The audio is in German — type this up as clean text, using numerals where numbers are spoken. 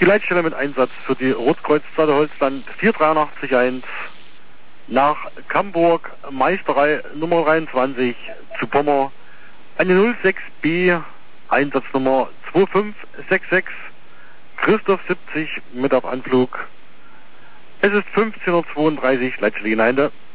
Die Leitstelle mit Einsatz für die Rotkreuzstraße Holzland 48381 nach Camburg, Meisterei Nummer 23 zu Pommer. Eine 06B, Einsatznummer 2566, Christoph 70 mit auf Anflug. Es ist 15:32 Uhr, Leitstelle Gemeinde.